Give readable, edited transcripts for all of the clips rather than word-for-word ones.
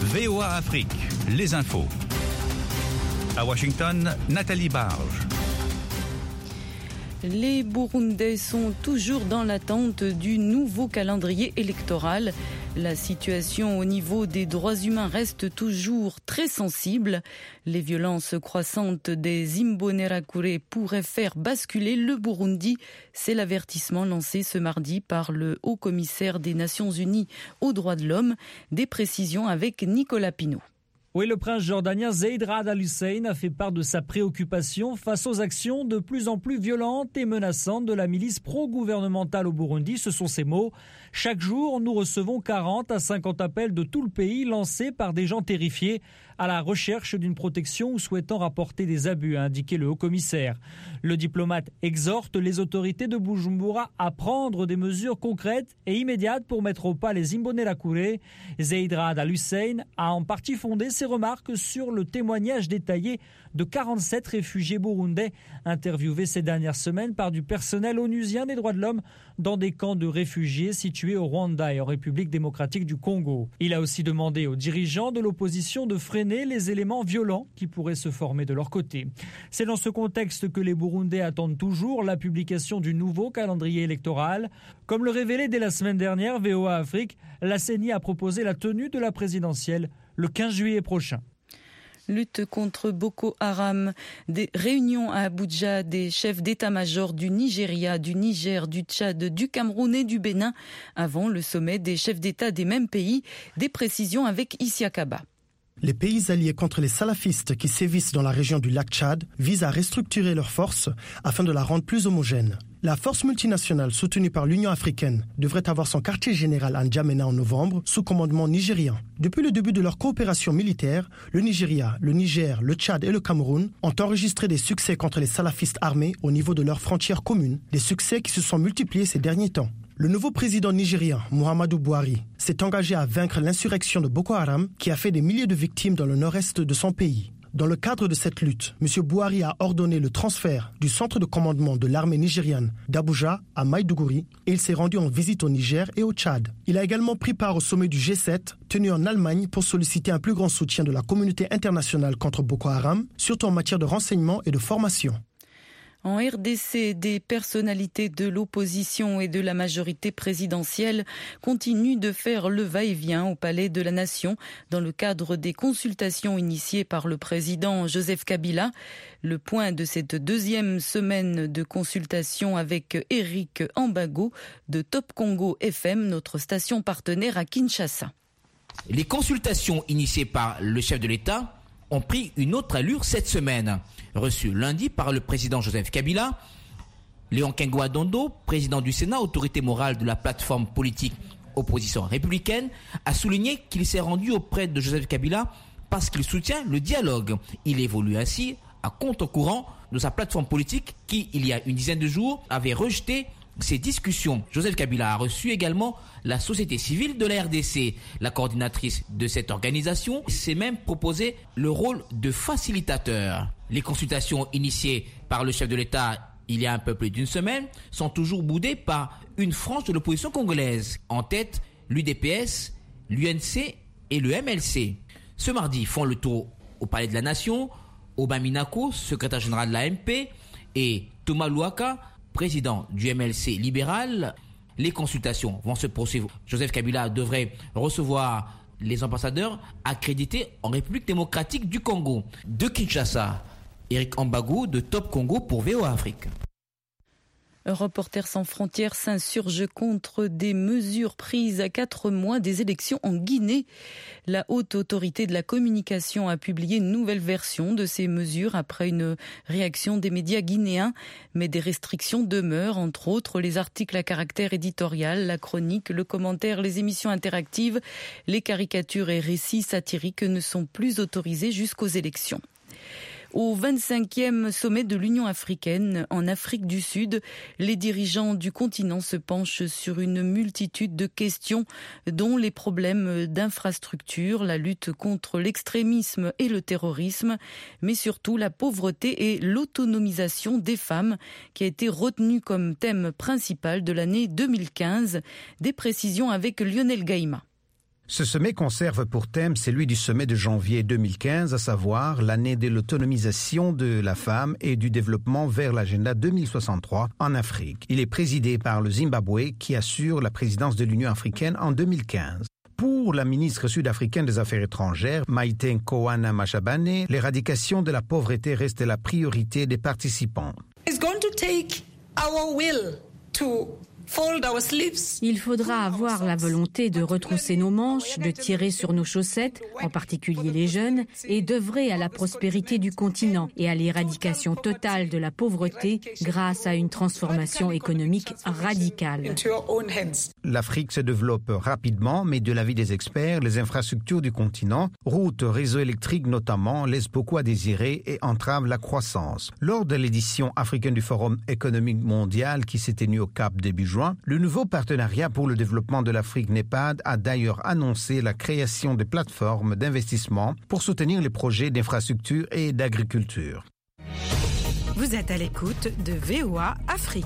VOA Afrique, les infos. À Washington, Nathalie Barge. Les Burundais sont toujours dans l'attente du nouveau calendrier électoral. La situation au niveau des droits humains reste toujours très sensible. Les violences croissantes des Imbonerakure pourraient faire basculer le Burundi. C'est l'avertissement lancé ce mardi par le haut-commissaire des Nations Unies aux droits de l'homme. Des précisions avec Nicolas Pinault. Oui, le prince jordanien Zeid Ra'ad Al-Hussein a fait part de sa préoccupation face aux actions de plus en plus violentes et menaçantes de la milice pro-gouvernementale au Burundi. Ce sont ses mots. Chaque jour, nous recevons 40 à 50 appels de tout le pays lancés par des gens terrifiés à la recherche d'une protection ou souhaitant rapporter des abus, a indiqué le haut-commissaire. Le diplomate exhorte les autorités de Bujumbura à prendre des mesures concrètes et immédiates pour mettre au pas les Imbonerakure. Zeid Ra'ad Al-Hussein a en partie fondé ses remarques sur le témoignage détaillé de 47 réfugiés burundais interviewés ces dernières semaines par du personnel onusien des droits de l'homme dans des camps de réfugiés situés au Rwanda et en République démocratique du Congo. Il a aussi demandé aux dirigeants de l'opposition de freiner les éléments violents qui pourraient se former de leur côté. C'est dans ce contexte que les Burundais attendent toujours la publication du nouveau calendrier électoral. Comme le révélait dès la semaine dernière VOA Afrique, la CENI a proposé la tenue de la présidentielle le 15 juillet prochain. Lutte contre Boko Haram, des réunions à Abuja des chefs d'état-major du Nigeria, du Niger, du Tchad, du Cameroun et du Bénin avant le sommet des chefs d'État des mêmes pays. Des précisions avec Isia Kaba. Les pays alliés contre les salafistes qui sévissent dans la région du lac Tchad visent à restructurer leurs forces afin de la rendre plus homogène. La force multinationale soutenue par l'Union africaine devrait avoir son quartier général à N'Djamena en novembre sous commandement nigérian. Depuis le début de leur coopération militaire, le Nigeria, le Niger, le Tchad et le Cameroun ont enregistré des succès contre les salafistes armés au niveau de leurs frontières communes, des succès qui se sont multipliés ces derniers temps. Le nouveau président nigérien, Muhammadu Buhari, s'est engagé à vaincre l'insurrection de Boko Haram qui a fait des milliers de victimes dans le nord-est de son pays. Dans le cadre de cette lutte, M. Buhari a ordonné le transfert du centre de commandement de l'armée nigériane d'Abuja à Maïdougouri et il s'est rendu en visite au Niger et au Tchad. Il a également pris part au sommet du G7 tenu en Allemagne pour solliciter un plus grand soutien de la communauté internationale contre Boko Haram, surtout en matière de renseignement et de formation. En RDC, des personnalités de l'opposition et de la majorité présidentielle continuent de faire le va-et-vient au Palais de la Nation dans le cadre des consultations initiées par le président Joseph Kabila. Le point de cette deuxième semaine de consultation avec Eric Ambago de Top Congo FM, notre station partenaire à Kinshasa. Les consultations initiées par le chef de l'État ont pris une autre allure cette semaine. Reçu lundi par le président Joseph Kabila, Léon Kengwa Dondo, président du Sénat, autorité morale de la plateforme politique opposition républicaine, a souligné qu'il s'est rendu auprès de Joseph Kabila parce qu'il soutient le dialogue. Il évolue ainsi à contre-courant de sa plateforme politique qui, il y a une dizaine de jours, avait rejeté ces discussions. Joseph Kabila a reçu également la société civile de la RDC. La coordinatrice de cette organisation s'est même proposé le rôle de facilitateur. Les consultations initiées par le chef de l'État il y a un peu plus d'une semaine sont toujours boudées par une frange de l'opposition congolaise. En tête, l'UDPS, l'UNC et le MLC. Ce mardi font le tour au Palais de la Nation, Aubin Minako, secrétaire général de l'AMP, et Thomas Louaka, président du MLC libéral. Les consultations vont se poursuivre. Joseph Kabila devrait recevoir les ambassadeurs accrédités en République démocratique du Congo. De Kinshasa, Eric Ambago de Top Congo pour VOA Afrique. Reporters sans frontières s'insurge contre des mesures prises à 4 mois des élections en Guinée. La haute autorité de la communication a publié une nouvelle version de ces mesures après une réaction des médias guinéens. Mais des restrictions demeurent, entre autres les articles à caractère éditorial, la chronique, le commentaire, les émissions interactives, les caricatures et récits satiriques ne sont plus autorisés jusqu'aux élections. Au 25e sommet de l'Union africaine en Afrique du Sud, les dirigeants du continent se penchent sur une multitude de questions dont les problèmes d'infrastructure, la lutte contre l'extrémisme et le terrorisme, mais surtout la pauvreté et l'autonomisation des femmes qui a été retenue comme thème principal de l'année 2015. Des précisions avec Lionel Gaïma. Ce sommet conserve pour thème celui du sommet de janvier 2015, à savoir l'année de l'autonomisation de la femme et du développement vers l'agenda 2063 en Afrique. Il est présidé par le Zimbabwe qui assure la présidence de l'Union africaine en 2015. Pour la ministre sud-africaine des Affaires étrangères, Maite Nkoana Mashabane, l'éradication de la pauvreté reste la priorité des participants. It's going to take our will to Il faudra avoir la volonté de retrousser nos manches, de tirer sur nos chaussettes, en particulier les jeunes, et d'œuvrer à la prospérité du continent et à l'éradication totale de la pauvreté grâce à une transformation économique radicale. L'Afrique se développe rapidement, mais de l'avis des experts, les infrastructures du continent, routes, réseaux électriques notamment, laissent beaucoup à désirer et entravent la croissance. Lors de l'édition africaine du Forum économique mondial qui s'est tenue au Cap début juin, le nouveau partenariat pour le développement de l'Afrique NEPAD a d'ailleurs annoncé la création de plateformes d'investissement pour soutenir les projets d'infrastructure et d'agriculture. Vous êtes à l'écoute de VOA Afrique.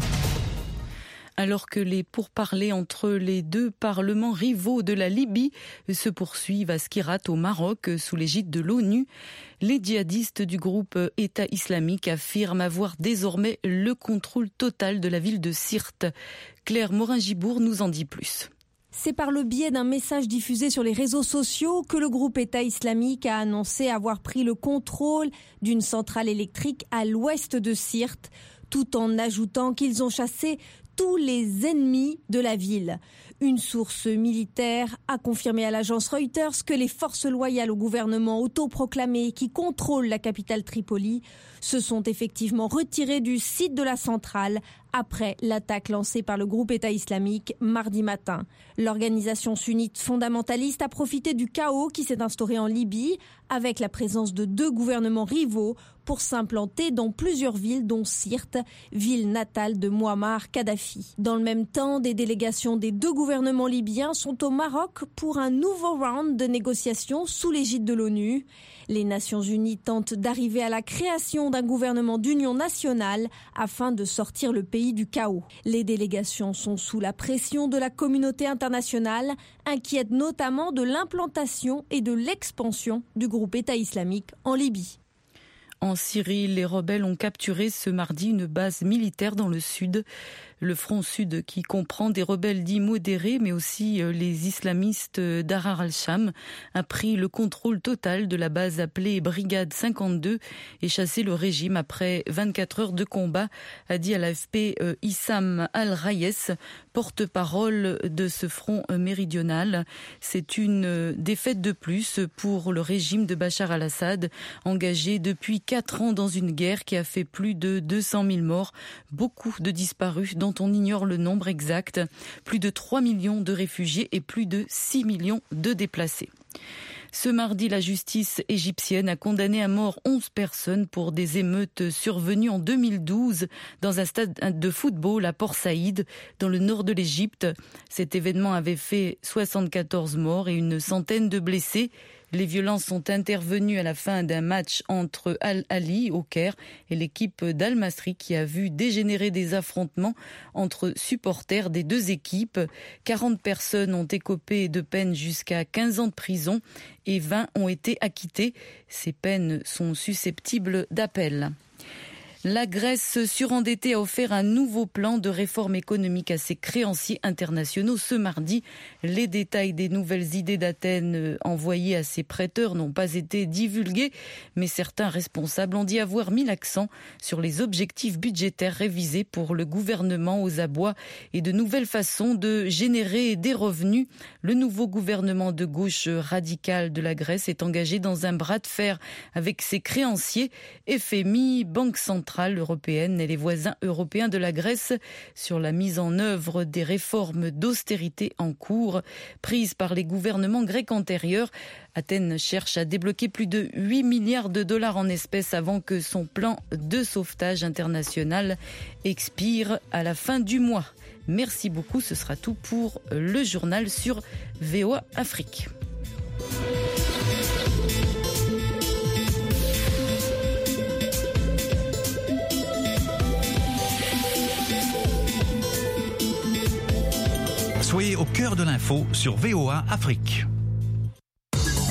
Alors que les pourparlers entre les deux parlements rivaux de la Libye se poursuivent à Skirat au Maroc sous l'égide de l'ONU, les djihadistes du groupe État islamique affirment avoir désormais le contrôle total de la ville de Sirte. Claire Morin-Gibour nous en dit plus. C'est par le biais d'un message diffusé sur les réseaux sociaux que le groupe État islamique a annoncé avoir pris le contrôle d'une centrale électrique à l'ouest de Sirte, tout en ajoutant qu'ils ont chassé tous les ennemis de la ville. Une source militaire a confirmé à l'agence Reuters que les forces loyales au gouvernement autoproclamé qui contrôlent la capitale Tripoli se sont effectivement retirées du site de la centrale après l'attaque lancée par le groupe État islamique mardi matin. L'organisation sunnite fondamentaliste a profité du chaos qui s'est instauré en Libye avec la présence de deux gouvernements rivaux pour s'implanter dans plusieurs villes dont Sirte, ville natale de Mouammar Kadhafi. Dans le même temps, des délégations des deux gouvernements libyens sont au Maroc pour un nouveau round de négociations sous l'égide de l'ONU. Les Nations Unies tentent d'arriver à la création d'un gouvernement d'union nationale afin de sortir le pays du chaos. Les délégations sont sous la pression de la communauté internationale, inquiète notamment de l'implantation et de l'expansion du groupe État islamique en Libye. En Syrie, les rebelles ont capturé ce mardi une base militaire dans le sud. Le front sud qui comprend des rebelles dits modérés mais aussi les islamistes d'Ahrar al-Sham a pris le contrôle total de la base appelée Brigade 52 et chassé le régime après 24 heures de combat, a dit à l'AFP Issam al-Rayes, porte-parole de ce front méridional. C'est une défaite de plus pour le régime de Bachar al-Assad, engagé depuis 4 ans dans une guerre qui a fait plus de 200 000 morts, beaucoup de disparus dont on ignore le nombre exact, plus de 3 millions de réfugiés et plus de 6 millions de déplacés. Ce mardi, la justice égyptienne a condamné à mort 11 personnes pour des émeutes survenues en 2012 dans un stade de football à Port Saïd, dans le nord de l'Égypte. Cet événement avait fait 74 morts et une centaine de blessés. Les violences sont intervenues à la fin d'un match entre Al-Ali au Caire et l'équipe d'Al-Masri qui a vu dégénérer des affrontements entre supporters des deux équipes. 40 personnes ont écopé de peines jusqu'à 15 ans de prison et 20 ont été acquittées. Ces peines sont susceptibles d'appel. La Grèce surendettée a offert un nouveau plan de réforme économique à ses créanciers internationaux ce mardi. Les détails des nouvelles idées d'Athènes envoyées à ses prêteurs n'ont pas été divulgués, mais certains responsables ont dit avoir mis l'accent sur les objectifs budgétaires révisés pour le gouvernement aux abois et de nouvelles façons de générer des revenus. Le nouveau gouvernement de gauche radicale de la Grèce est engagé dans un bras de fer avec ses créanciers, FMI, Banque centrale européenne et les voisins européens de la Grèce sur la mise en œuvre des réformes d'austérité en cours prises par les gouvernements grecs antérieurs. Athènes cherche à débloquer plus de 8 milliards de dollars en espèces avant que son plan de sauvetage international expire à la fin du mois. Merci beaucoup, ce sera tout pour le journal sur VOA Afrique. Soyez au cœur cœur de l'info sur VOA Afrique.